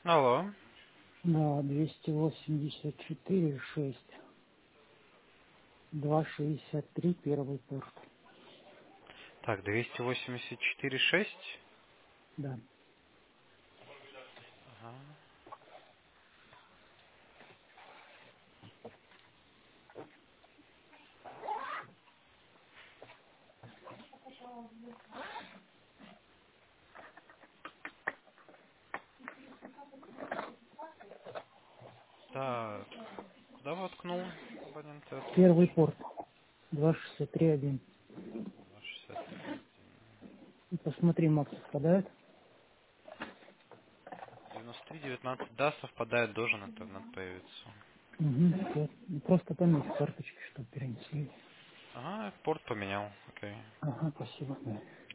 Алло. Да, 284,6. 263 первый порт. Так, 284,6. Да. Ага. Так, куда воткнул абонент этот? Первый порт. 263,1. 263,1. И посмотри, Макс, совпадает? 93,19. Да, совпадает, должен интернет появиться. Угу. Вот. И просто пометь карточки, чтобы перенесли. Ага, порт поменял. Окей. Ага, спасибо. Да.